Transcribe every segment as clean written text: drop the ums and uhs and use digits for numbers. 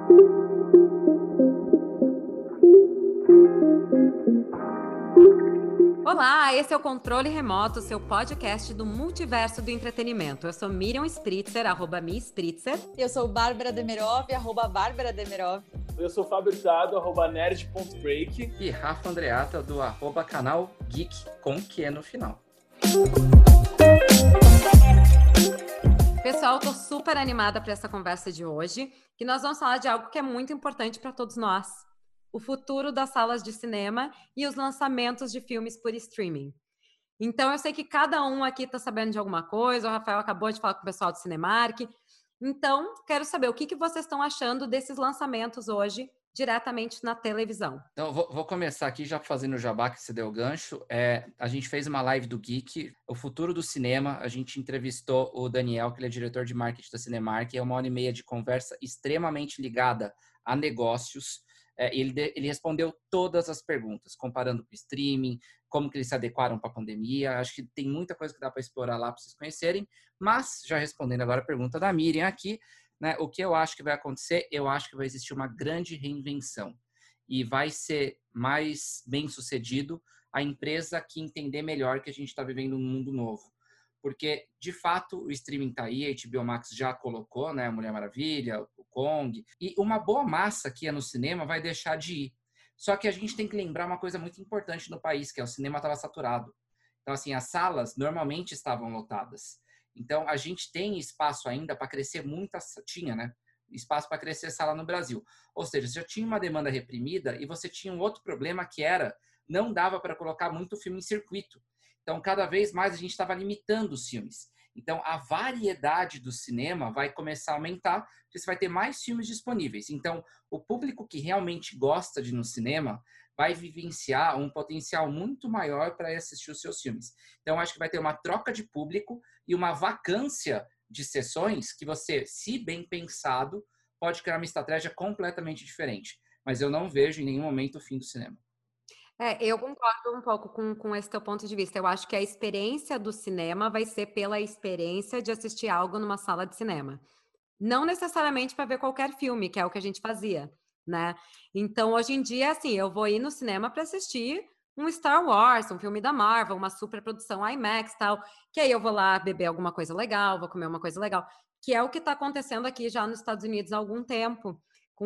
Olá, esse é o Controle Remoto, seu podcast do multiverso do entretenimento. Eu sou Miriam Spritzer, @mispritzer. Eu sou Bárbara Demerov, @Bárbara Demerov. Eu sou Fábio Hurtado, @nerd.break. E Rafa Andreata, do @canal Geek, com que é no final. Pessoal, tô super animada para essa conversa de hoje, que nós vamos falar de algo que é muito importante para todos nós. O futuro das salas de cinema e os lançamentos de filmes por streaming. Então, eu sei que cada um aqui está sabendo de alguma coisa, o Rafael acabou de falar com o pessoal do Cinemark. Então, quero saber o que vocês estão achando desses lançamentos hoje, diretamente na televisão. Então, vou começar aqui já fazendo o jabá que você deu o gancho. A gente fez uma live do Geek, o futuro do cinema. A gente entrevistou o Daniel, que ele é diretor de marketing da Cinemark. É 1h30 de conversa extremamente ligada a negócios. Ele respondeu todas as perguntas, comparando com o streaming, como que eles se adequaram para a pandemia. Acho que tem muita coisa que dá para explorar lá para vocês conhecerem. Mas, já respondendo agora a pergunta da Miriam aqui, né, o que eu acho que vai acontecer? Eu acho que vai existir uma grande reinvenção. E vai ser mais bem sucedido a empresa que entender melhor que a gente está vivendo um mundo novo. Porque, de fato, o streaming está aí, a HBO Max já colocou, né, a Mulher Maravilha, o Kong, e uma boa massa que ia no cinema vai deixar de ir. Só que a gente tem que lembrar uma coisa muito importante no país, que é o cinema estava saturado. Então, assim, as salas normalmente estavam lotadas. Então, a gente tem espaço ainda para crescer tinha, né? Espaço para crescer sala no Brasil. Ou seja, você já tinha uma demanda reprimida e você tinha um outro problema que não dava para colocar muito filme em circuito. Então, cada vez mais a gente estava limitando os filmes. Então, a variedade do cinema vai começar a aumentar, porque você vai ter mais filmes disponíveis. Então, o público que realmente gosta de ir no cinema vai vivenciar um potencial muito maior para assistir os seus filmes. Então, acho que vai ter uma troca de público e uma vacância de sessões que você, se bem pensado, pode criar uma estratégia completamente diferente. Mas eu não vejo em nenhum momento o fim do cinema. Eu concordo um pouco com esse teu ponto de vista. Eu acho que a experiência do cinema vai ser pela experiência de assistir algo numa sala de cinema. Não necessariamente para ver qualquer filme, que é o que a gente fazia, né? Então, hoje em dia, assim, eu vou ir no cinema para assistir um Star Wars, um filme da Marvel, uma superprodução IMAX e tal, que aí eu vou lá beber alguma coisa legal, vou comer uma coisa legal, que é o que está acontecendo aqui já nos Estados Unidos há algum tempo,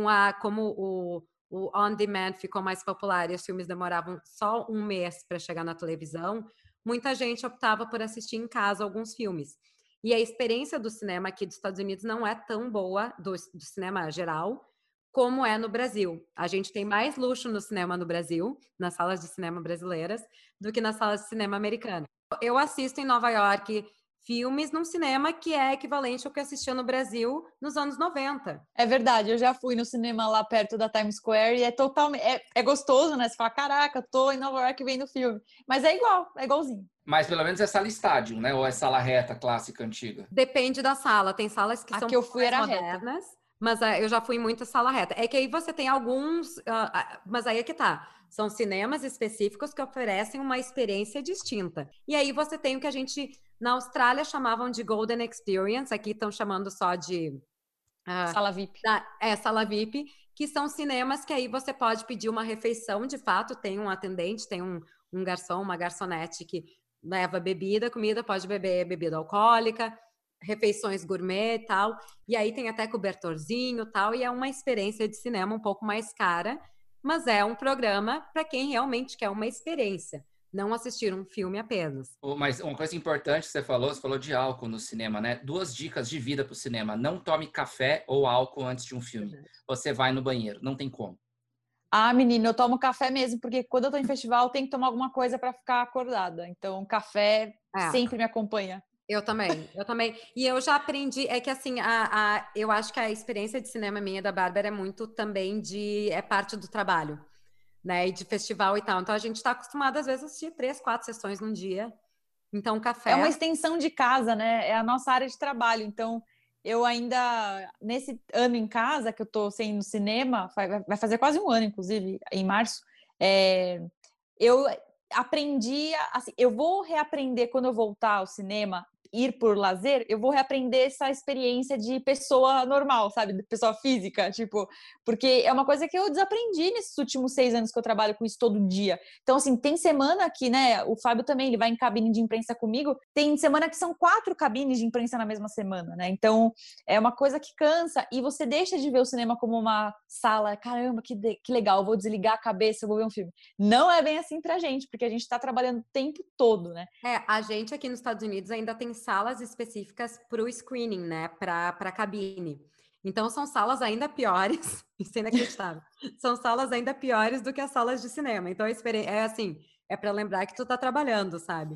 como o on-demand ficou mais popular e os filmes demoravam só um mês para chegar na televisão, muita gente optava por assistir em casa alguns filmes. E a experiência do cinema aqui dos Estados Unidos não é tão boa, do cinema geral, como é no Brasil. A gente tem mais luxo no cinema no Brasil, nas salas de cinema brasileiras, do que nas salas de cinema americanas. Eu assisto em Nova York filmes num cinema que é equivalente ao que eu assistia no Brasil nos anos 90. É verdade, eu já fui no cinema lá perto da Times Square e é totalmente... É gostoso, né? Você fala, caraca, tô em Nova York vendo filme. Mas é igualzinho. Mas pelo menos é sala estádio, né? Ou é sala reta, clássica, antiga? Depende da sala. Tem salas que são que eu fui era modernas, mas eu já fui em muita sala reta. É que aí você tem alguns... mas aí é que tá. São cinemas específicos que oferecem uma experiência distinta. E aí você tem o que a gente, na Austrália, chamavam de Golden Experience. Aqui estão chamando só de... sala VIP. Sala VIP, que são cinemas que aí você pode pedir uma refeição, de fato, tem um atendente, tem um garçom, uma garçonete que leva bebida, comida, pode beber bebida alcoólica, refeições gourmet e tal, e aí tem até cobertorzinho e tal, e é uma experiência de cinema um pouco mais cara, mas é um programa para quem realmente quer uma experiência, não assistir um filme apenas. Mas uma coisa importante que você falou de álcool no cinema, né? 2 dicas de vida para o cinema. Não tome café ou álcool antes de um filme. Você vai no banheiro, não tem como. Ah, menina, eu tomo café mesmo, porque quando eu tô em festival, eu tenho que tomar alguma coisa para ficar acordada. Então, café sempre me acompanha. Eu também. E eu já aprendi, é que assim, eu acho que a experiência de cinema minha e da Bárbara é muito também é parte do trabalho, né? E de festival e tal. Então, a gente está acostumado, às vezes, a assistir 3, 4 sessões num dia. Então, café... É uma extensão de casa, né? É a nossa área de trabalho. Então, eu ainda, nesse ano em casa, que eu tô sem ir no cinema, vai fazer quase um ano, inclusive, em março, eu aprendi, assim, eu vou reaprender quando eu voltar ao cinema, ir por lazer, eu vou reaprender essa experiência de pessoa normal, sabe? De pessoa física, tipo, porque é uma coisa que eu desaprendi nesses últimos 6 anos que eu trabalho com isso todo dia. Então, assim, tem semana que, né, o Fábio também, ele vai em cabine de imprensa comigo, tem semana que são 4 cabines de imprensa na mesma semana, né? Então, é uma coisa que cansa e você deixa de ver o cinema como uma sala, caramba, que legal, eu vou desligar a cabeça, eu vou ver um filme. Não é bem assim pra gente, porque a gente tá trabalhando o tempo todo, né? A gente aqui nos Estados Unidos ainda tem salas específicas para o screening, né? Para cabine. Então, são salas ainda piores, isso é inacreditável. São salas ainda piores do que as salas de cinema. Então, é assim, é para lembrar que tu tá trabalhando, sabe?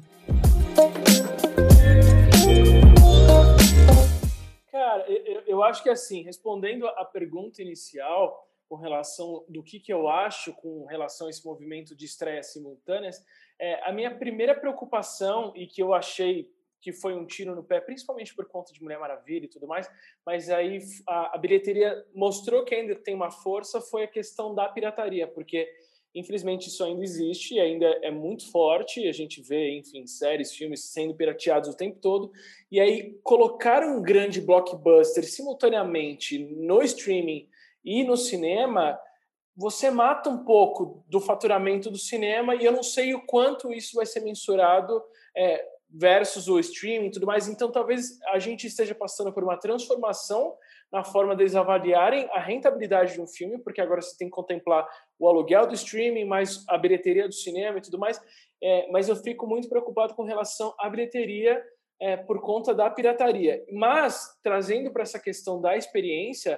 Cara, eu acho que assim, respondendo a pergunta inicial com relação do que eu acho com relação a esse movimento de estreias simultâneas, a minha primeira preocupação, e que eu achei que foi um tiro no pé, principalmente por conta de Mulher Maravilha e tudo mais, mas aí a bilheteria mostrou que ainda tem uma força, foi a questão da pirataria, porque infelizmente isso ainda existe e ainda é muito forte, a gente vê, enfim, séries, filmes sendo pirateados o tempo todo, e aí colocar um grande blockbuster simultaneamente no streaming e no cinema, você mata um pouco do faturamento do cinema, e eu não sei o quanto isso vai ser mensurado versus o streaming e tudo mais. Então, talvez a gente esteja passando por uma transformação na forma deles avaliarem a rentabilidade de um filme, porque agora você tem que contemplar o aluguel do streaming, mais a bilheteria do cinema e tudo mais. Mas eu fico muito preocupado com relação à bilheteria por conta da pirataria. Mas, trazendo para essa questão da experiência,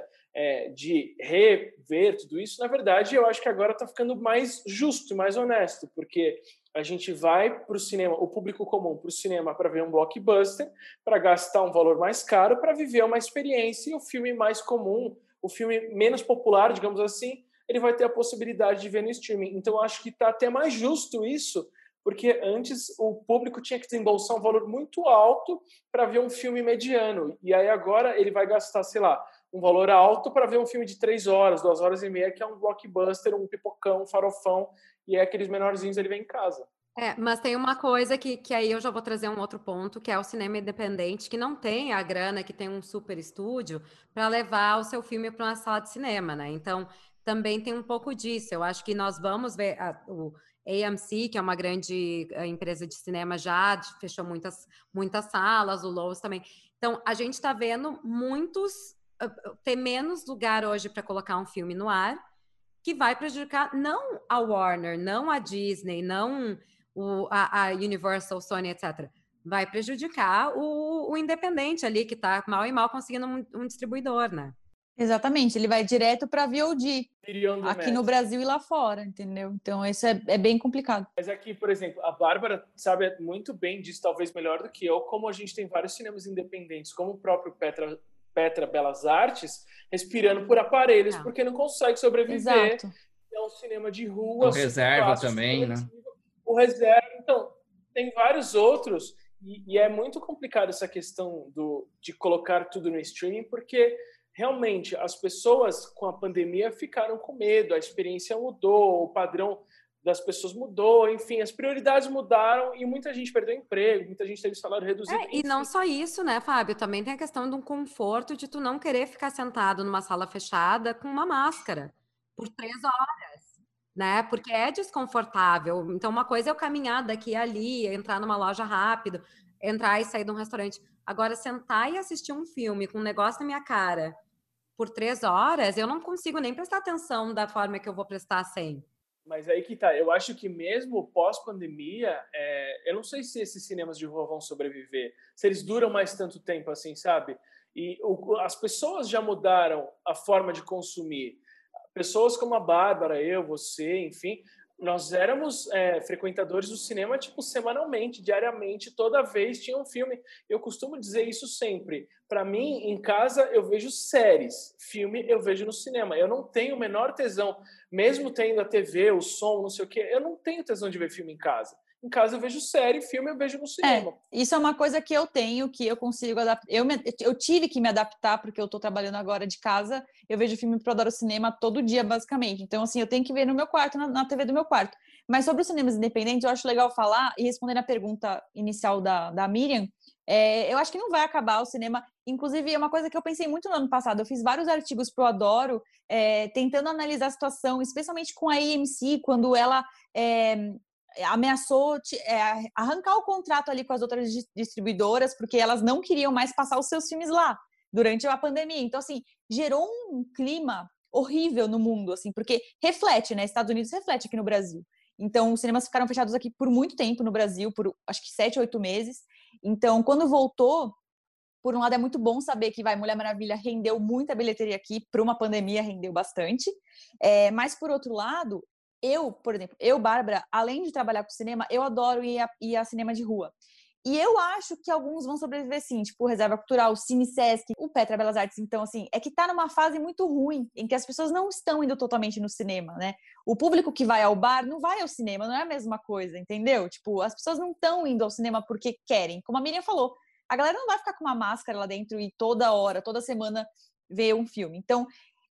de rever tudo isso, na verdade, eu acho que agora está ficando mais justo, mais honesto, porque a gente vai para o cinema, o público comum para o cinema para ver um blockbuster, para gastar um valor mais caro, para viver uma experiência, e o filme mais comum, o filme menos popular, digamos assim, ele vai ter a possibilidade de ver no streaming. Então, eu acho que está até mais justo isso, porque antes o público tinha que desembolsar um valor muito alto para ver um filme mediano, e aí agora ele vai gastar, sei lá, um valor alto para ver um filme de 3 horas, 2 horas e meia, que é um blockbuster, um pipocão, um farofão, e aqueles menorzinhos ele vem em casa. Mas tem uma coisa que aí eu já vou trazer um outro ponto, que é o cinema independente, que não tem a grana, que tem um super estúdio, para levar o seu filme para uma sala de cinema, né? Então, também tem um pouco disso. Eu acho que nós vamos ver o AMC, que é uma grande empresa de cinema, já fechou muitas salas, o Lowe's também. Então, a gente está vendo ter menos lugar hoje para colocar um filme no ar, que vai prejudicar não a Warner, não a Disney, não a Universal, Sony, etc. Vai prejudicar o independente ali, que está mal e mal conseguindo um distribuidor, né? Exatamente, ele vai direto para VOD, aqui no Brasil e lá fora, entendeu? Então, isso é bem complicado. Mas aqui, por exemplo, a Bárbara sabe muito bem disso, talvez melhor do que eu, como a gente tem vários cinemas independentes, como o próprio Petra Belas Artes, respirando por aparelhos, porque não consegue sobreviver. Exato. É um cinema de rua. O Reserva também, né? O Reserva, então, tem vários outros, e é muito complicado essa questão de colocar tudo no streaming, porque realmente as pessoas com a pandemia ficaram com medo, a experiência mudou, o padrão das pessoas mudou, enfim, as prioridades mudaram e muita gente perdeu emprego, muita gente teve salário reduzido. E não só isso, né, Fábio? Também tem a questão de um conforto de tu não querer ficar sentado numa sala fechada com uma máscara por 3 horas, né? Porque é desconfortável. Então, uma coisa é eu caminhar daqui e ali, entrar numa loja rápido, entrar e sair de um restaurante. Agora, sentar e assistir um filme com um negócio na minha cara por 3 horas, eu não consigo nem prestar atenção da forma que eu vou prestar sem. Mas aí que tá, eu acho que mesmo pós-pandemia, eu não sei se esses cinemas de rua vão sobreviver, se eles duram mais tanto tempo assim, sabe? E as pessoas já mudaram a forma de consumir. Pessoas como a Bárbara, eu, você, enfim, nós éramos frequentadores do cinema, tipo, semanalmente, diariamente, toda vez tinha um filme. Eu costumo dizer isso sempre. Para mim, em casa, eu vejo séries. Filme, eu vejo no cinema. Eu não tenho o menor tesão, mesmo tendo a TV, o som, não sei o quê, eu não tenho tesão de ver filme em casa. Em casa eu vejo série, filme eu vejo no cinema. Isso é uma coisa que eu tenho, que eu consigo adaptar. Eu tive que me adaptar, porque eu estou trabalhando agora de casa, eu vejo filme para dar o cinema todo dia, basicamente. Então, assim, eu tenho que ver no meu quarto, na TV do meu quarto. Mas sobre os cinemas independentes, eu acho legal falar, e respondendo a pergunta inicial da Miriam, Eu acho que não vai acabar o cinema. Inclusive, é uma coisa que eu pensei muito no ano passado. Eu fiz vários artigos pro Adoro, tentando analisar a situação, especialmente com a AMC, quando ela ameaçou arrancar o contrato ali com as outras distribuidoras, porque elas não queriam mais passar os seus filmes lá durante a pandemia. Então, assim, gerou um clima horrível no mundo, assim, porque reflete, né? Estados Unidos reflete aqui no Brasil. Então, os cinemas ficaram fechados aqui por muito tempo no Brasil, por acho que 7, 8 meses. Então, quando voltou, por um lado é muito bom saber que Mulher Maravilha rendeu muita bilheteria aqui, para uma pandemia rendeu bastante. Mas, por outro lado, por exemplo, Bárbara, além de trabalhar com cinema, eu adoro ir a cinema de rua. E eu acho que alguns vão sobreviver sim, tipo o Reserva Cultural, o Cine Sesc, o Petra Belas Artes. Então, assim, é que tá numa fase muito ruim, em que as pessoas não estão indo totalmente no cinema, né? O público que vai ao bar não vai ao cinema, não é a mesma coisa, entendeu? Tipo, as pessoas não estão indo ao cinema porque querem. Como a Miriam falou, a galera não vai ficar com uma máscara lá dentro e toda hora, toda semana ver um filme. Então,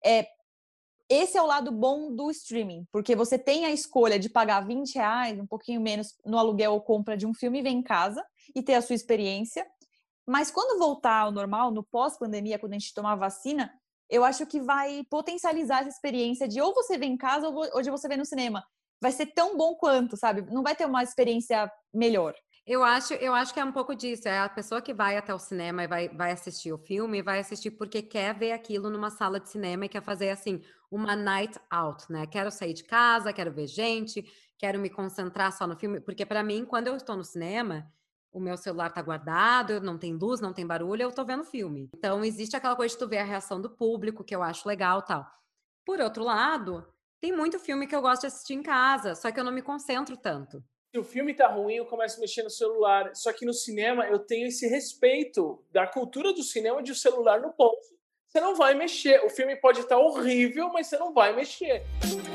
esse é o lado bom do streaming, porque você tem a escolha de pagar R$20, um pouquinho menos, no aluguel ou compra de um filme e ver em casa e ter a sua experiência. Mas quando voltar ao normal, no pós-pandemia, quando a gente tomar a vacina, eu acho que vai potencializar essa experiência de ou você ver em casa ou de você ver no cinema. Vai ser tão bom quanto, sabe? Não vai ter uma experiência melhor. Eu acho que é um pouco disso. É a pessoa que vai até o cinema e vai assistir o filme, vai assistir porque quer ver aquilo numa sala de cinema e quer fazer, assim, uma night out, né? Quero sair de casa, quero ver gente, quero me concentrar só no filme. Porque, para mim, quando eu estou no cinema, o meu celular tá guardado, não tem luz, não tem barulho, eu tô vendo filme. Então, existe aquela coisa de tu ver a reação do público, que eu acho legal e tal. Por outro lado, tem muito filme que eu gosto de assistir em casa, só que eu não me concentro tanto. Se o filme tá ruim, eu começo a mexer no celular. Só que no cinema eu tenho esse respeito da cultura do cinema de o celular no bolso. Você não vai mexer. O filme pode estar horrível, mas você não vai mexer.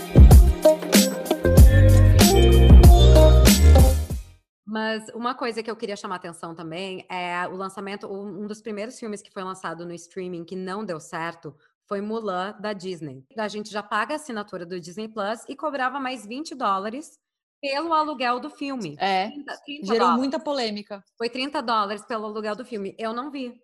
Mas uma coisa que eu queria chamar a atenção também é o lançamento, um dos primeiros filmes que foi lançado no streaming que não deu certo foi Mulan, da Disney. A gente já paga a assinatura do Disney Plus e cobrava mais $20 pelo aluguel do filme. 30 gerou dólares. muita polêmica. Foi $30 pelo aluguel do filme. Eu não vi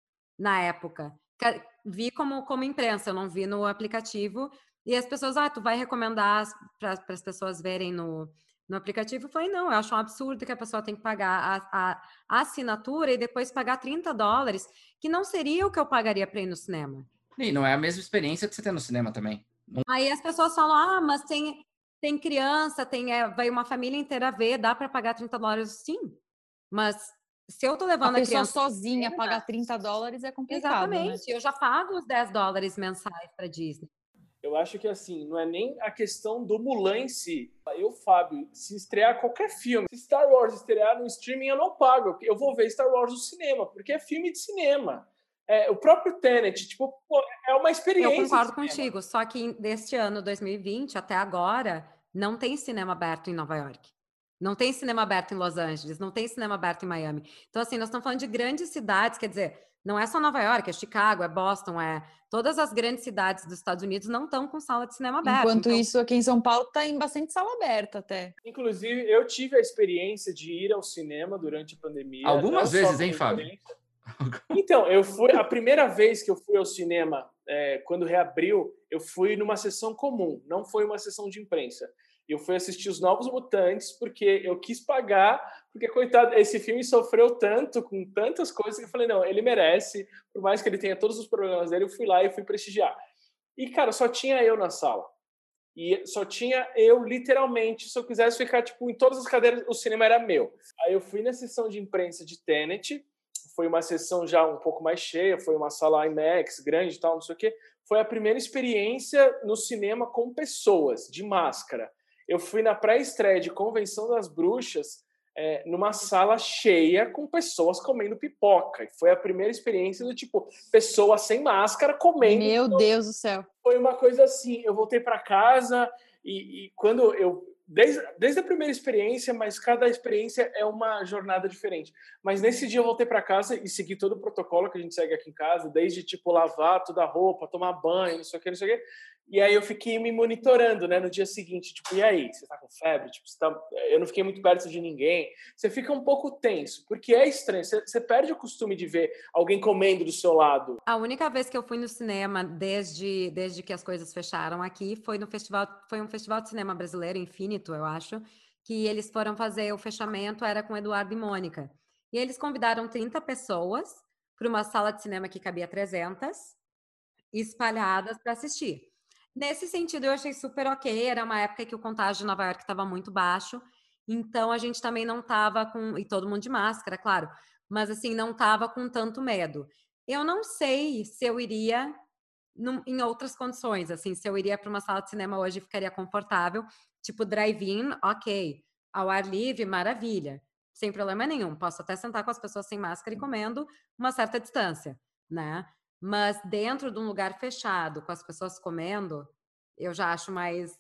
na época. Vi como imprensa, eu não vi no aplicativo. E as pessoas, tu vai recomendar para as pessoas verem no aplicativo? Eu falei, não, eu acho um absurdo que a pessoa tem que pagar a assinatura e depois pagar $30, que não seria o que eu pagaria para ir no cinema. E não é a mesma experiência que você tem no cinema também. Aí as pessoas falam, mas tem criança, vai uma família inteira ver, dá para pagar $30? Sim, mas se eu tô levando a pessoa criança sozinha pagar $30 é complicado. Exatamente, né? Eu já pago os $10 mensais para Disney. Eu acho que, assim, não é nem a questão do Mulan em si. Fábio, se estrear qualquer filme, se Star Wars estrear no streaming, eu não pago. Eu vou ver Star Wars no cinema, porque é filme de cinema. O próprio Tenet, tipo, é uma experiência. Eu concordo contigo, só que deste ano, 2020, até agora, não tem cinema aberto em Nova York. Não tem cinema aberto em Los Angeles, não tem cinema aberto em Miami. Então, assim, nós estamos falando de grandes cidades, quer dizer, não é só Nova York, é Chicago, é Boston, todas as grandes cidades dos Estados Unidos não estão com sala de cinema aberta. Enquanto isso, aqui em São Paulo está em bastante sala aberta até. Inclusive, eu tive a experiência de ir ao cinema durante a pandemia. Algumas vezes, hein, Fábio? Então, a primeira vez que eu fui ao cinema, quando reabriu, eu fui numa sessão comum, não foi uma sessão de imprensa. Eu fui assistir Os Novos Mutantes porque eu quis pagar, porque, coitado, esse filme sofreu tanto, com tantas coisas, que eu falei, não, ele merece, por mais que ele tenha todos os problemas dele, eu fui lá e fui prestigiar. E, cara, só tinha eu na sala. E só tinha eu, literalmente, se eu quisesse ficar, tipo, em todas as cadeiras, o cinema era meu. Aí eu fui na sessão de imprensa de Tenet, foi uma sessão já um pouco mais cheia, foi uma sala IMAX grande e tal, não sei o quê. Foi a primeira experiência no cinema com pessoas, de máscara. Eu fui na pré-estreia de Convenção das Bruxas, numa sala cheia com pessoas comendo pipoca. E foi a primeira experiência do tipo, pessoas sem máscara comendo. Meu Deus do céu. Foi uma coisa assim, eu voltei para casa e quando eu desde a primeira experiência, mas cada experiência é uma jornada diferente. Mas nesse dia eu voltei para casa e segui todo o protocolo que a gente segue aqui em casa, desde tipo lavar toda a roupa, tomar banho, não sei o que, não sei o que. E aí eu fiquei me monitorando, né, no dia seguinte, tipo, e aí, você tá com febre? Tipo, eu não fiquei muito perto de ninguém. Você fica um pouco tenso, porque é estranho, você perde o costume de ver alguém comendo do seu lado. A única vez que eu fui no cinema desde que as coisas fecharam aqui foi um festival de cinema brasileiro, Infinito, eu acho, que eles foram fazer o fechamento, era com Eduardo e Mônica. E eles convidaram 30 pessoas para uma sala de cinema que cabia 300, espalhadas para assistir. Nesse sentido, eu achei super ok. Era uma época que o contágio de Nova York estava muito baixo, então a gente também não estava com... E todo mundo de máscara, claro. Mas, assim, não estava com tanto medo. Eu não sei se eu iria em outras condições, assim, se eu iria para uma sala de cinema hoje e ficaria confortável, tipo drive-in, ok. Ao ar livre, maravilha. Sem problema nenhum. Posso até sentar com as pessoas sem máscara e comendo uma certa distância, né? Mas dentro de um lugar fechado, com as pessoas comendo, eu já acho mais...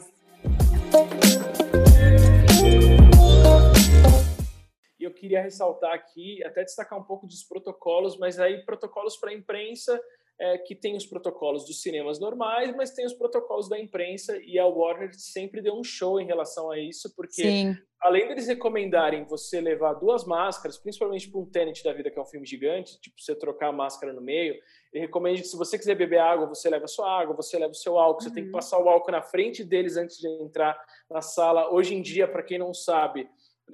E eu queria ressaltar aqui, até destacar um pouco dos protocolos, mas aí protocolos para a imprensa, que tem os protocolos dos cinemas normais, mas tem os protocolos da imprensa, e a Warner sempre deu um show em relação a isso, porque Sim. Além deles recomendarem você levar 2 máscaras, principalmente para um Tenet da vida, que é um filme gigante, tipo, você trocar a máscara no meio, ele recomenda que se você quiser beber água, você leva a sua água, você leva o seu álcool, você tem que passar o álcool na frente deles antes de entrar na sala. Hoje em dia, para quem não sabe,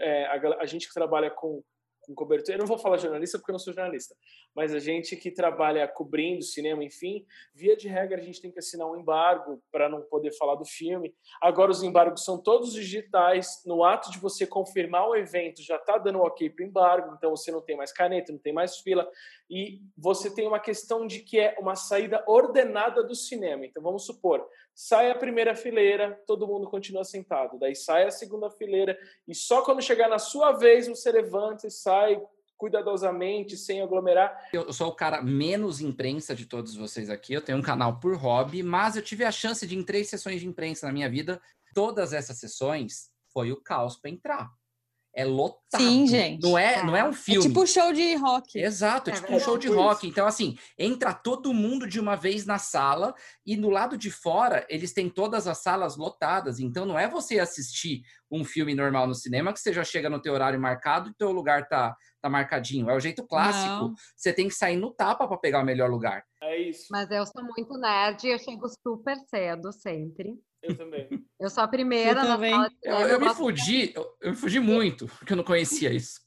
a gente que trabalha com cobertura, eu não vou falar jornalista porque eu não sou jornalista, mas a gente que trabalha cobrindo cinema, enfim, via de regra a gente tem que assinar um embargo para não poder falar do filme. Agora os embargos são todos digitais, no ato de você confirmar o evento já está dando ok para o embargo, então você não tem mais caneta, não tem mais fila, e você tem uma questão de que é uma saída ordenada do cinema. Então vamos supor, sai a primeira fileira, todo mundo continua sentado, daí sai a segunda fileira, e só quando chegar na sua vez você levanta e sai cuidadosamente, sem aglomerar. Eu sou o cara menos imprensa de todos vocês aqui, eu tenho um canal por hobby, mas eu tive a chance de ir em 3 sessões de imprensa na minha vida. Todas essas sessões foi o caos para entrar. É lotado. Sim, gente. Não é um filme. É tipo show de rock. Exato, é tipo um show de rock. Então, assim, entra todo mundo de uma vez na sala e no lado de fora eles têm todas as salas lotadas. Então, não é você assistir um filme normal no cinema que você já chega no teu horário marcado e teu lugar tá marcadinho. É o jeito clássico. Não. Você tem que sair no tapa para pegar o melhor lugar. É isso. Mas eu sou muito nerd e eu chego super cedo, sempre. Eu também. Eu sou a primeira na sala de cinema. Eu me fugi muito, porque eu não conhecia isso.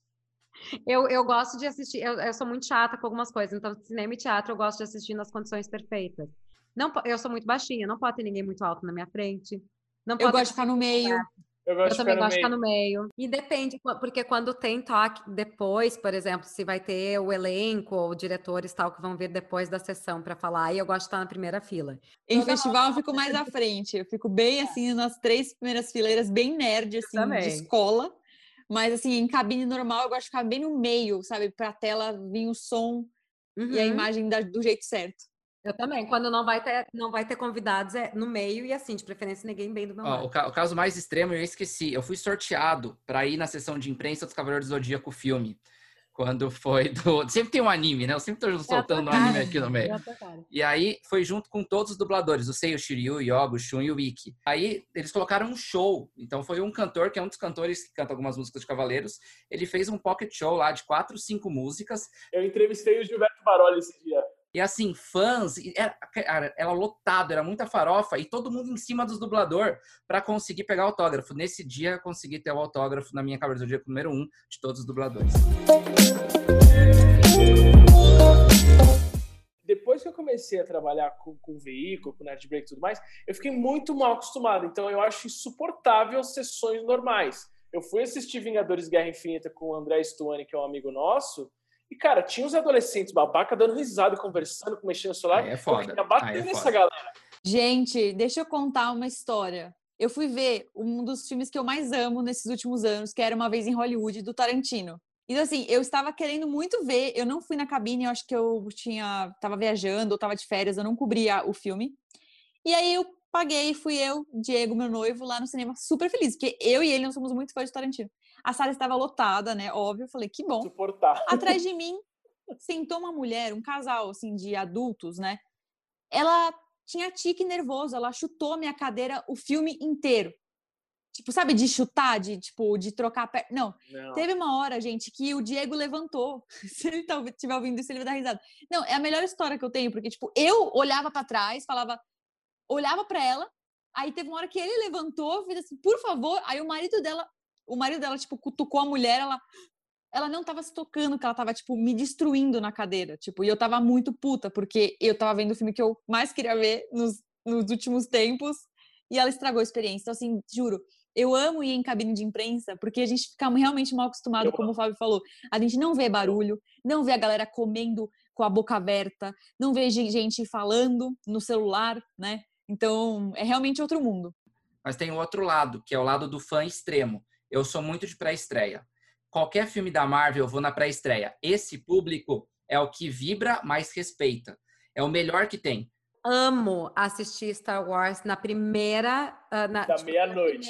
Eu gosto de assistir, eu sou muito chata com algumas coisas, então cinema e teatro eu gosto de assistir nas condições perfeitas. Não, eu sou muito baixinha, não pode ter ninguém muito alto na minha frente. Não Eu gosto de ficar no meio. Eu também gosto de ficar no meio. E depende, porque quando tem toque depois, por exemplo, se vai ter o elenco ou diretores tal que vão vir depois da sessão para falar, aí eu gosto de estar na primeira fila. Em festival eu fico mais à frente, eu fico bem assim nas 3 primeiras fileiras, bem nerd, assim, de escola. Mas assim, em cabine normal eu gosto de ficar bem no meio, sabe? Pra tela vir o som e a imagem do jeito certo. Eu também. Quando não vai ter convidados, é no meio e assim, de preferência ninguém bem do meu lado. O caso mais extremo eu esqueci. Eu fui sorteado para ir na sessão de imprensa dos Cavaleiros do Zodíaco filme. Quando foi do... Sempre tem um anime, né? Eu sempre tô soltando um anime aqui no meio. E aí foi junto com todos os dubladores, o Sei, o Shiryu, o Yogo, o Shun e o Ikki. Aí eles colocaram um show. Então foi um cantor, que é um dos cantores que canta algumas músicas de Cavaleiros. Ele fez um pocket show lá de 4, 5 músicas. Eu entrevistei o Gilberto Baroli esse dia. E assim, fãs, era lotado, era muita farofa, e todo mundo em cima dos dubladores para conseguir pegar autógrafo. Nesse dia, eu consegui ter o autógrafo na minha Cavaleiro do Zodíaco número 1 de todos os dubladores. Depois que eu comecei a trabalhar com veículo, com Nerd Break e tudo mais, eu fiquei muito mal acostumado. Então, eu acho insuportável sessões normais. Eu fui assistir Vingadores Guerra Infinita com o André Stuani, que é um amigo nosso, e, cara, tinha uns adolescentes babaca dando risada, conversando, mexendo no celular. Aí é foda. Eu ia bater nessa galera. Gente, deixa eu contar uma história. Eu fui ver um dos filmes que eu mais amo nesses últimos anos, que era Uma Vez em Hollywood, do Tarantino. Então, assim, eu estava querendo muito ver, eu não fui na cabine, eu acho que eu tava viajando, ou tava de férias, eu não cobria o filme. E aí eu paguei e fui eu, Diego, meu noivo, lá no cinema, super feliz, porque eu e ele não somos muito fãs de Tarantino. A sala estava lotada, né? Óbvio, eu falei, que bom. Suportar. Atrás de mim sentou uma mulher, um casal, assim, de adultos, né? Ela tinha tique nervoso, ela chutou a minha cadeira o filme inteiro. Tipo, sabe, de chutar, de trocar a perna. Não. Teve uma hora, gente, que o Diego levantou. Se ele estiver ouvindo isso, ele vai dar risada. Não, é a melhor história que eu tenho, porque, tipo, eu olhava pra trás, olhava pra ela, aí teve uma hora que ele levantou, fez assim, por favor, aí o marido dela, tipo, cutucou a mulher, ela não tava se tocando, que ela tava, tipo, me destruindo na cadeira, tipo, e eu tava muito puta, porque eu tava vendo o filme que eu mais queria ver nos últimos tempos, e ela estragou a experiência. Então, assim, juro, eu amo ir em cabine de imprensa, porque a gente fica realmente mal acostumado, como o Fábio falou, a gente não vê barulho, não vê a galera comendo com a boca aberta, não vê gente falando no celular, né? Então, é realmente outro mundo. Mas tem o outro lado, que é o lado do fã extremo. Eu sou muito de pré-estreia. Qualquer filme da Marvel, eu vou na pré-estreia. Esse público é o que vibra, mas respeita. É o melhor que tem. Amo assistir Star Wars na primeira... Da meia-noite.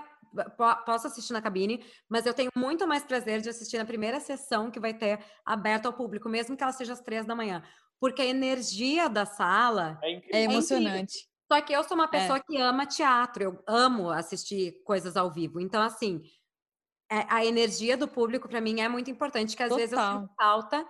Posso assistir na cabine, mas eu tenho muito mais prazer de assistir na primeira sessão que vai ter aberta ao público, mesmo que ela seja às 3 da manhã. Porque a energia da sala é emocionante. Só que eu sou uma pessoa que ama teatro, eu amo assistir coisas ao vivo. Então, assim, a energia do público, para mim, é muito importante, que às vezes eu sinto falta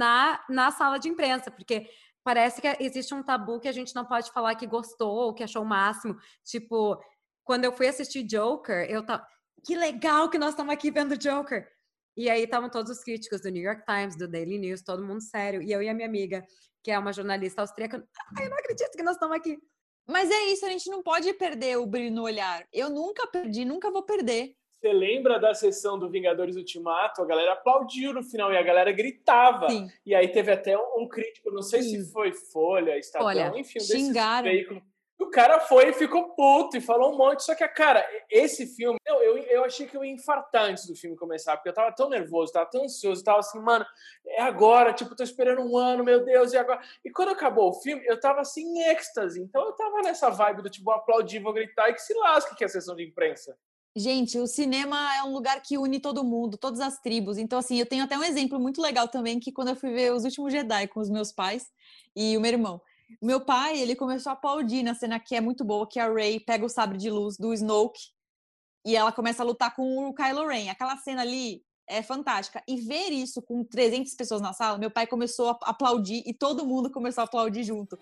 na sala de imprensa, porque parece que existe um tabu que a gente não pode falar que gostou, que achou o máximo. Tipo, quando eu fui assistir Joker, eu tava... Que legal que nós estamos aqui vendo Joker! E aí estavam todos os críticos do New York Times, do Daily News, todo mundo sério. E eu e a minha amiga, que é uma jornalista austríaca, eu não acredito que nós estamos aqui. Mas é isso, a gente não pode perder o brilho no olhar. Eu nunca perdi, nunca vou perder. Você lembra da sessão do Vingadores Ultimato? A galera aplaudiu no final e a galera gritava. Sim. E aí teve até um crítico, não sei se foi Folha, Estadão, enfim, xingaram. Desses veículos. O cara foi e ficou puto e falou um monte. Só que, cara, esse filme... Eu achei que eu ia infartar antes do filme começar, porque eu tava tão nervoso, tava tão ansioso, tava assim, mano, é agora, tipo, tô esperando um ano, meu Deus, e agora? E quando acabou o filme, eu tava assim, em êxtase. Então eu tava nessa vibe do tipo, vou aplaudir, vou gritar, e que se lasque que é a sessão de imprensa. Gente, o cinema é um lugar que une todo mundo, todas as tribos. Então, assim, eu tenho até um exemplo muito legal também, que quando eu fui ver Os Últimos Jedi com os meus pais e o meu irmão. Meu pai, ele começou a aplaudir na cena que é muito boa, que a Rey pega o sabre de luz do Snoke e ela começa a lutar com o Kylo Ren. Aquela cena ali é fantástica. E ver isso com 300 pessoas na sala, meu pai começou a aplaudir e todo mundo começou a aplaudir junto.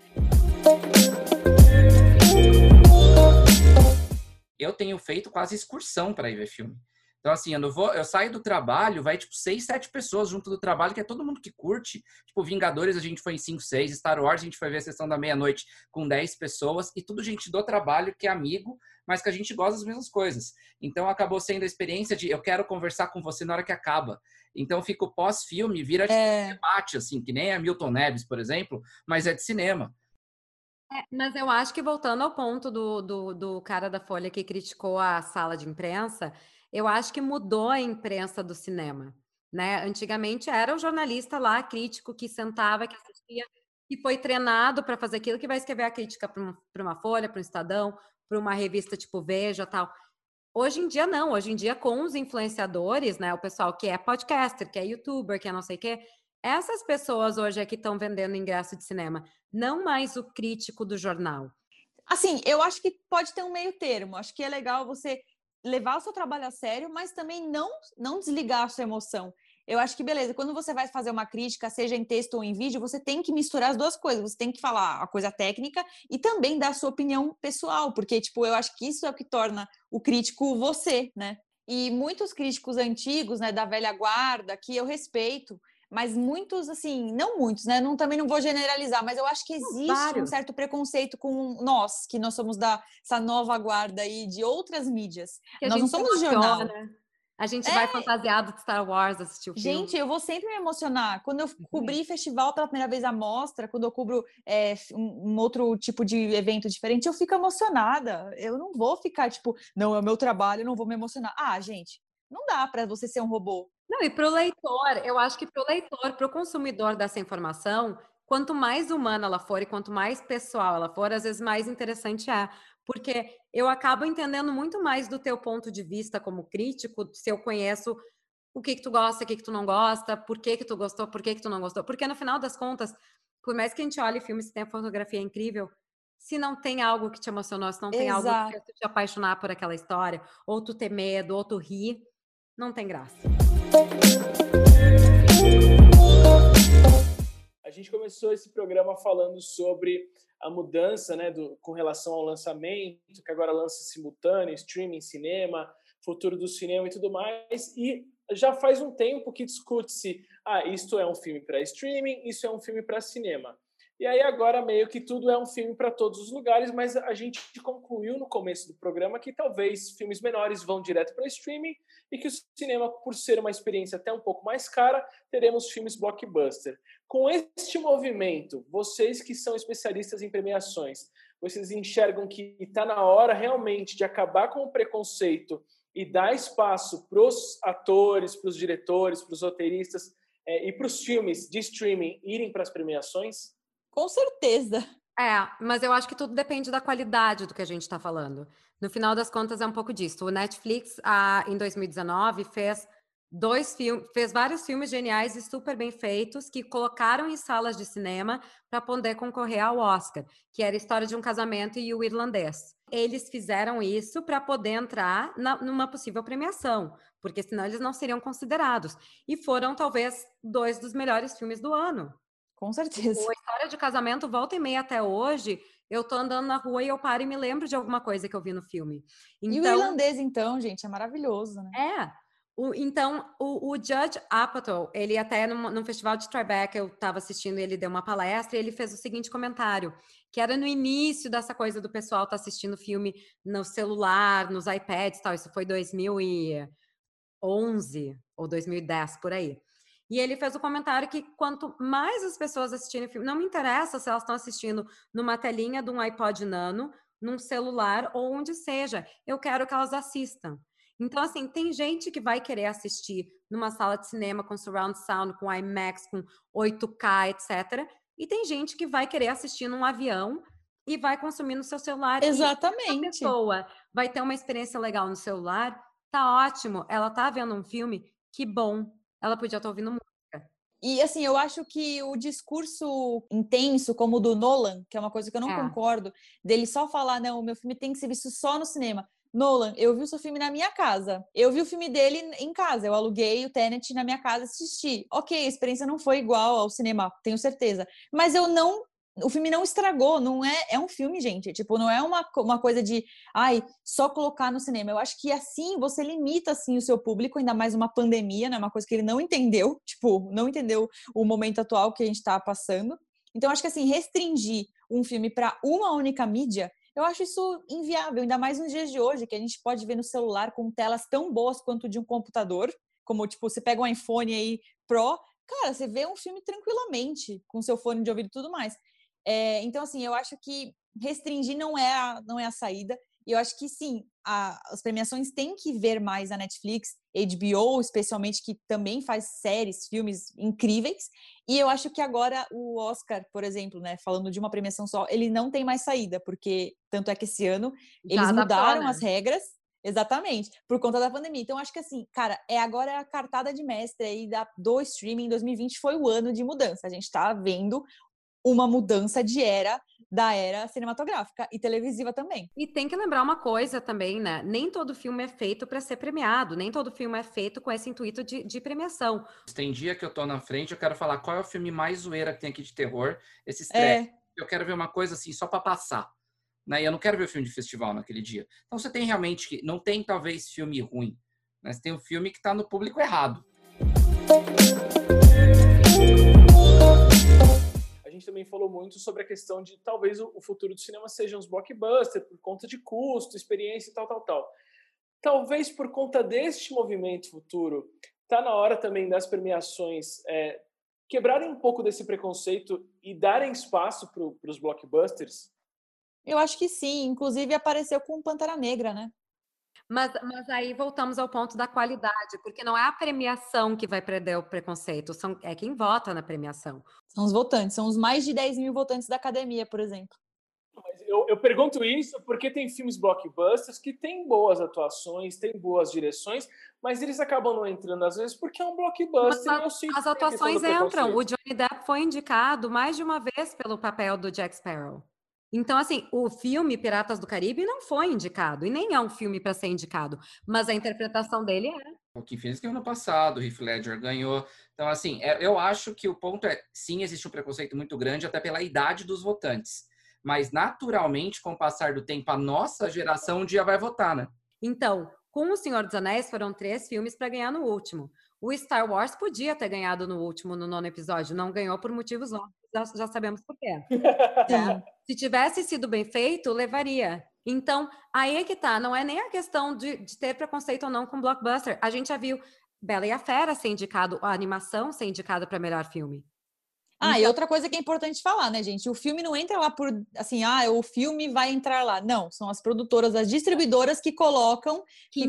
Eu tenho feito quase excursão para ir ver filme. Então, assim, eu saio do trabalho, vai, tipo, 6, 7 pessoas junto do trabalho, que é todo mundo que curte. Tipo, Vingadores, a gente foi em 5, 6. Star Wars, a gente foi ver a sessão da meia-noite com 10 pessoas. E tudo gente do trabalho, que é amigo, mas que a gente gosta das mesmas coisas. Então, acabou sendo a experiência de eu quero conversar com você na hora que acaba. Então, fica o pós-filme, vira tipo, um debate, assim, que nem a Milton Neves, por exemplo, mas é de cinema. Mas eu acho que, voltando ao ponto do cara da Folha que criticou a sala de imprensa, eu acho que mudou a imprensa do cinema, né? Antigamente era o jornalista lá, crítico, que sentava, que assistia, que foi treinado para fazer aquilo, que vai escrever a crítica para uma Folha, para um Estadão, para uma revista tipo Veja, tal. Hoje em dia não, hoje em dia com os influenciadores, né? O pessoal que é podcaster, que é youtuber, que é não sei o quê, essas pessoas hoje é que estão vendendo ingresso de cinema, não mais o crítico do jornal. Assim, eu acho que pode ter um meio termo. Acho que é legal você levar o seu trabalho a sério, mas também não desligar a sua emoção. Eu acho que, beleza, quando você vai fazer uma crítica, seja em texto ou em vídeo, você tem que misturar as duas coisas. Você tem que falar a coisa técnica e também dar a sua opinião pessoal, porque, tipo, eu acho que isso é o que torna o crítico você, né? E muitos críticos antigos, né, da velha guarda, que eu respeito, mas muitos, assim, não muitos, né? Também não vou generalizar, mas eu acho que existe um certo preconceito com nós, que nós somos dessa nova guarda aí de outras mídias. Que nós não somos jornal. A gente vai fantasiado de Star Wars assistir o filme. Gente, eu vou sempre me emocionar. Quando eu cobri festival pela primeira vez, a mostra, quando eu cubro um outro tipo de evento diferente, eu fico emocionada. Eu não vou ficar, tipo, não, é o meu trabalho, eu não vou me emocionar. Ah, gente, não dá para você ser um robô. Não, e para o leitor, eu acho que para o leitor, para o consumidor dessa informação, quanto mais humana ela for e quanto mais pessoal ela for, às vezes mais interessante é. Porque eu acabo entendendo muito mais do teu ponto de vista como crítico, se eu conheço o que tu gosta, o que tu não gosta, por que tu gostou, por que tu não gostou. Porque no final das contas, por mais que a gente olhe filmes e tenha fotografia incrível, se não tem algo que te emocionou, se não tem algo que fez tu te apaixonar por aquela história, ou tu ter medo, ou tu rir, não tem graça. A gente começou esse programa falando sobre a mudança, né, com relação ao lançamento, que agora lança simultâneo, streaming, cinema, futuro do cinema e tudo mais, e já faz um tempo que discute-se, isto é um filme para streaming, isso é um filme para cinema. E aí agora meio que tudo é um filme para todos os lugares, mas a gente concluiu no começo do programa que talvez filmes menores vão direto para streaming e que o cinema, por ser uma experiência até um pouco mais cara, teremos filmes blockbuster. Com este movimento, vocês que são especialistas em premiações, vocês enxergam que está na hora realmente de acabar com o preconceito e dar espaço para os atores, para os diretores, para os roteiristas e para os filmes de streaming irem para as premiações? Com certeza. Mas eu acho que tudo depende da qualidade do que a gente está falando. No final das contas, é um pouco disso. O Netflix, em 2019, fez vários filmes geniais e super bem feitos que colocaram em salas de cinema para poder concorrer ao Oscar, que era a História de um Casamento e O Irlandês. Eles fizeram isso para poder entrar numa possível premiação, porque senão eles não seriam considerados. E foram, talvez, 2 dos melhores filmes do ano. Com certeza. A História de Casamento, volta e meia até hoje, eu tô andando na rua e eu paro e me lembro de alguma coisa que eu vi no filme. E o Irlandês, então, gente, é maravilhoso, né? O Judd Apatow, ele até no festival de Tribeca, eu estava assistindo, ele deu uma palestra e ele fez o seguinte comentário, que era no início dessa coisa do pessoal estar assistindo filme no celular, nos iPads e tal, isso foi 2011 ou 2010, por aí. E ele fez o comentário que quanto mais as pessoas assistirem filme, não me interessa se elas estão assistindo numa telinha de um iPod Nano, num celular ou onde seja, eu quero que elas assistam. Então, assim, tem gente que vai querer assistir numa sala de cinema com surround sound, com IMAX, com 8K, etc. E tem gente que vai querer assistir num avião e vai consumir no seu celular. Exatamente. E se a pessoa vai ter uma experiência legal no celular, tá ótimo. Ela tá vendo um filme, que bom. Ela podia estar ouvindo música. E, assim, eu acho que o discurso intenso, como o do Nolan, que é uma coisa que eu não concordo, dele só falar, não, o meu filme tem que ser visto só no cinema. Nolan, eu vi o seu filme na minha casa. Eu vi o filme dele em casa. Eu aluguei o Tenet na minha casa e assisti. Ok, a experiência não foi igual ao cinema, tenho certeza. Mas o filme não estragou, não é um filme, gente. Tipo, não é uma coisa de, só colocar no cinema. Eu acho que assim você limita assim o seu público, ainda mais uma pandemia, né? Uma coisa que ele não entendeu, tipo, não entendeu o momento atual que a gente está passando. Então, acho que assim, restringir um filme para uma única mídia, eu acho isso inviável, ainda mais nos dias de hoje, que a gente pode ver no celular com telas tão boas quanto de um computador, como, tipo, você pega um iPhone aí Pro, cara, você vê um filme tranquilamente, com seu fone de ouvido e tudo mais. Então, assim, eu acho que restringir não é a saída. E eu acho que, sim, as premiações têm que ver mais a Netflix, HBO, especialmente, que também faz séries, filmes incríveis. E eu acho que agora o Oscar, por exemplo, né, falando de uma premiação só, ele não tem mais saída, porque tanto é que esse ano eles mudaram as regras, exatamente, por conta da pandemia. Então, acho que, assim, cara, agora é a cartada de mestre aí do streaming. 2020 foi o ano de mudança. A gente tá vendo uma mudança da era cinematográfica e televisiva também. E tem que lembrar uma coisa também, né? Nem todo filme é feito para ser premiado, nem todo filme é feito com esse intuito de premiação. Tem dia que eu tô na frente, eu quero falar qual é o filme mais zoeira que tem aqui de terror, esse estreia. Eu quero ver uma coisa assim, só para passar. Né? E eu não quero ver o filme de festival naquele dia. Então você tem realmente que... Não tem, talvez, filme ruim. Mas tem um filme que tá no público errado. A gente também falou muito sobre a questão de talvez o futuro do cinema sejam os blockbusters, por conta de custo, experiência e tal. Talvez por conta deste movimento futuro, está na hora também das premiações quebrarem um pouco desse preconceito e darem espaço para os blockbusters? Eu acho que sim. Inclusive apareceu com Pantera Negra, né? Mas aí voltamos ao ponto da qualidade, porque não é a premiação que vai perder o preconceito, é quem vota na premiação. São os votantes, são os mais de 10 mil votantes da academia, por exemplo. Mas eu pergunto isso porque tem filmes blockbusters que têm boas atuações, têm boas direções, mas eles acabam não entrando às vezes porque é um blockbuster. As atuações entram. O Johnny Depp foi indicado mais de uma vez pelo papel do Jack Sparrow. Então, assim, o filme Piratas do Caribe não foi indicado, e nem é um filme para ser indicado, mas a interpretação dele é. O Joaquin Phoenix ganhou no passado, o Heath Ledger ganhou. Então, assim, eu acho que o ponto é, sim, existe um preconceito muito grande, até pela idade dos votantes. Mas, naturalmente, com o passar do tempo, a nossa geração um dia vai votar, né? Então, com O Senhor dos Anéis, foram 3 filmes para ganhar no último. O Star Wars podia ter ganhado no último, no 9º episódio, não ganhou por motivos óbvios, já sabemos por quê. Se tivesse sido bem feito, levaria. Então, aí é que tá, não é nem a questão de ter preconceito ou não com blockbuster. A gente já viu Bela e a Fera ser indicado, a animação ser indicada para melhor filme. Ah, e outra coisa que é importante falar, né, gente? O filme não entra lá por, assim, o filme vai entrar lá. Não, são as produtoras, as distribuidoras que colocam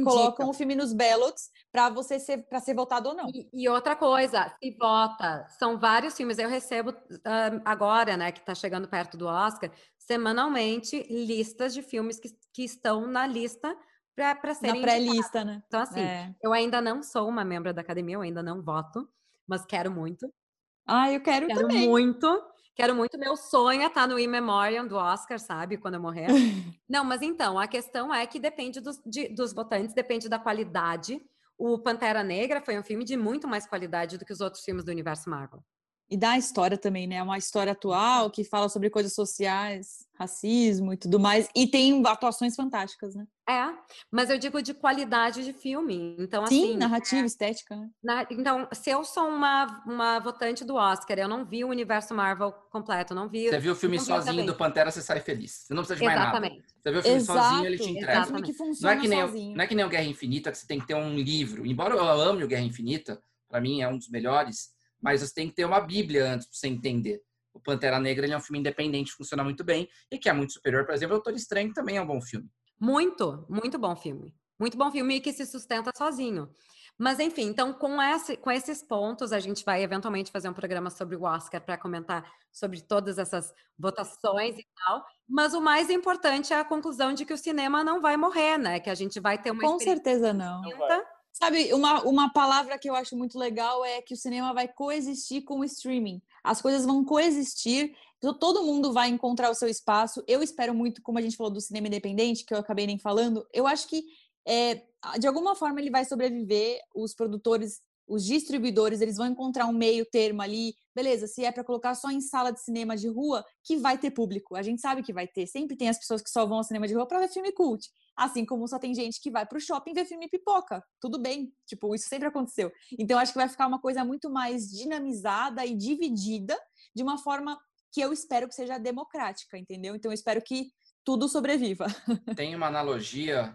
o filme nos ballots para ser votado ou não. E outra coisa, se vota, são vários filmes. Eu recebo agora, né, que está chegando perto do Oscar, semanalmente, listas de filmes que estão na lista para serem na pré-lista, né? Então, assim, eu ainda não sou uma membro da academia, eu ainda não voto, mas quero muito. Eu quero também. Quero muito. Meu sonho é estar no In Memoriam do Oscar, sabe? Quando eu morrer. Não, mas então, a questão é que depende dos votantes, depende da qualidade. O Pantera Negra foi um filme de muito mais qualidade do que os outros filmes do universo Marvel. E da história também, né? Uma história atual que fala sobre coisas sociais, racismo e tudo mais. E tem atuações fantásticas, né? Mas eu digo de qualidade de filme. Então, sim, assim, narrativa, estética, né? Então, se eu sou uma votante do Oscar, eu não vi o universo Marvel completo, não vi... Você viu o filme sozinho do Pantera, você sai feliz. Você não precisa de mais nada. Você viu o filme sozinho, ele te entrega. É um filme que funciona sozinho. Não é que nem o Guerra Infinita, que você tem que ter um livro. Embora eu ame o Guerra Infinita, para mim é um dos melhores, mas você tem que ter uma bíblia antes para você entender. O Pantera Negra, ele é um filme independente, funciona muito bem, e que é muito superior, por exemplo, o Doutor Estranho também é um bom filme. Muito, muito bom filme. Muito bom filme e que se sustenta sozinho. Mas, enfim, então, com esses pontos, a gente vai eventualmente fazer um programa sobre o Oscar para comentar sobre todas essas votações e tal. Mas o mais importante é a conclusão de que o cinema não vai morrer, né? Que a gente vai ter uma Com certeza não. Sabe, uma palavra que eu acho muito legal é que o cinema vai coexistir com o streaming. As coisas vão coexistir, todo mundo vai encontrar o seu espaço. Eu espero muito, como a gente falou do cinema independente, que eu acabei nem falando, eu acho que de alguma forma ele vai sobreviver, os produtores, os distribuidores, eles vão encontrar um meio termo ali, beleza, se é para colocar só em sala de cinema de rua, que vai ter público, a gente sabe que vai ter, sempre tem as pessoas que só vão ao cinema de rua para ver filme cult, assim como só tem gente que vai pro shopping ver filme pipoca, tudo bem, tipo, isso sempre aconteceu, então acho que vai ficar uma coisa muito mais dinamizada e dividida, de uma forma que eu espero que seja democrática, entendeu? Então eu espero que tudo sobreviva. Tem uma analogia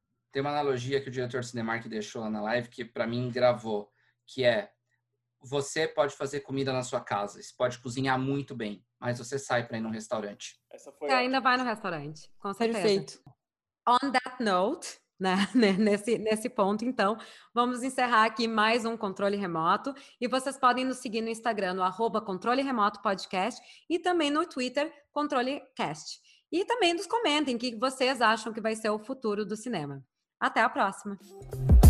que o diretor Cinemark deixou lá na live, que para mim gravou, que é: você pode fazer comida na sua casa, você pode cozinhar muito bem, mas você sai para ir num restaurante. Você ainda vai no restaurante, com certeza. Perfeito. On that note, né, nesse ponto, então, vamos encerrar aqui mais um Controle Remoto, e vocês podem nos seguir no Instagram, no @Controle Remoto Podcast, e também no Twitter, ControleCast. E também nos comentem o que vocês acham que vai ser o futuro do cinema. Até a próxima!